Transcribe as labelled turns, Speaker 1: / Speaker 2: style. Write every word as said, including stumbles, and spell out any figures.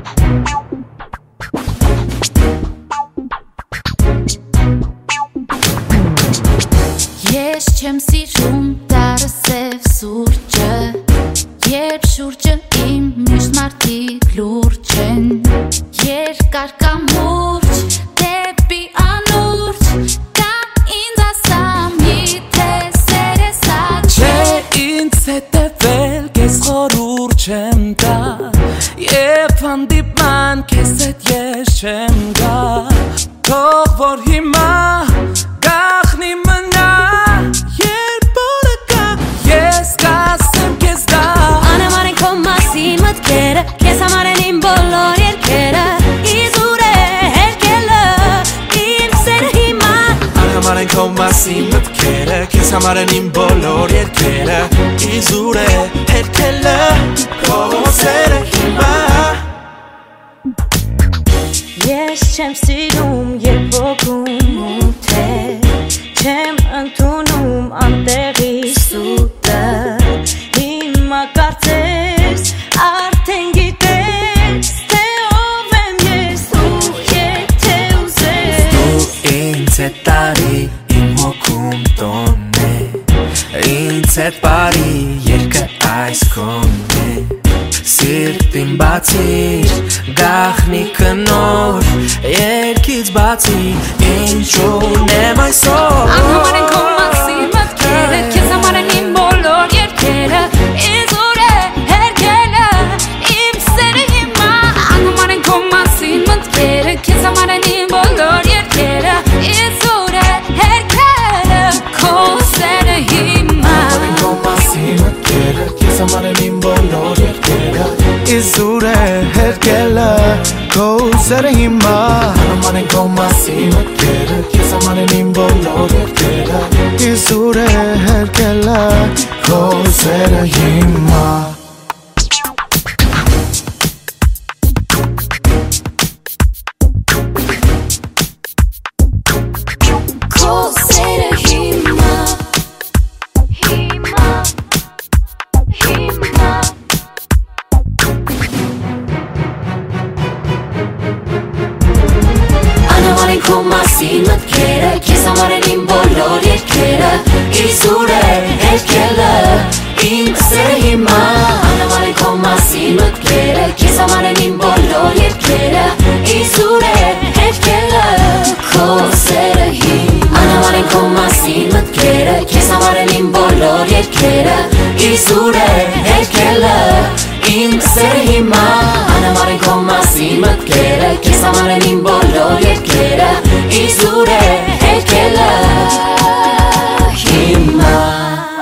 Speaker 1: Ես չեմ սիրում տարը սև սուրջը, երբ շուրջը իմ միշտ մարդիկ լուրջ են, երկար կամուրջ դեպի անուրջ, կամ ինձ ասա միթե սեր ես աչք
Speaker 2: Չէ ինձ հետևել կեզ խորուր չեմ տա, Եվ հանդիպման կեզ հետ ես չեմ գա, Թող որ հիմա գախնի մնա, երբ օրը կա, ես կասեմ կեզ դա
Speaker 3: Անհամար են քո մասին մտքերը, քեզ համար են իմ բոլոր երգերը, իզուր է հերքելը, իմ սերը հիմա
Speaker 2: Անհամար են քո մասին մտքերը, քեզ համար են իմ բոլոր երգերը, իզուր է հերքելը, քո սերը հիմա
Speaker 3: Ես չեմ սիրում, երբ ոգում ութ է, չեմ ընդունում անտեղի սուտը, հիմա կարծես արդեն գիտես, թե ով եմ ես ու եթե ուզես
Speaker 2: Դու ինձ հետ տարի իմ հոգում տոն է, ինձ հետ բարի երկը այս կոն է Սիրտին բացիր, գախնիկը նոր, երկից բացի, ինչու նեմ այսօր
Speaker 1: Անհամար են քո մասին մտքերը, քեզ համար են իմ բոլոր երգերը, իզուր է հերքելը, իմ սերը հիմա Անհամար են քո մասին մտքերը, քեզ համար են իմ բոլոր երգերը, իզուր է հերքելը, քո սերը հիմա
Speaker 2: Անհամար են քո մասին մտքերը, քեզ համար են իմ բոլոր երգերը, իզուր է հերքելը, քո սերը հիմա Անհամար են քո մասին մտքերը, քեզ համար են իմ բոլոր երգերը, իզուր է հերքելը, քո սերը հիմա
Speaker 3: Քո սերը հիմա, հիմա, հիմա Անհամար են քո մասին մտքերը, քեզ համար են իմ բոլոր երգերը, իզուր է հերքելը, իմ սերը հիմա Անհամար են քո մասին մտքերը, քեզ համար են իմ բոլոր երգերը, իզուր է հերքելը, քո սերը հիմա Անհամար են քո մասին մտքերը, քեզ համար են իմ բոլոր երգերը, իզուր է հերքելը, իմ սերը հիմա Անհամար են քո մասին մտքերը, քեզ համար են իմ բոլոր երգերը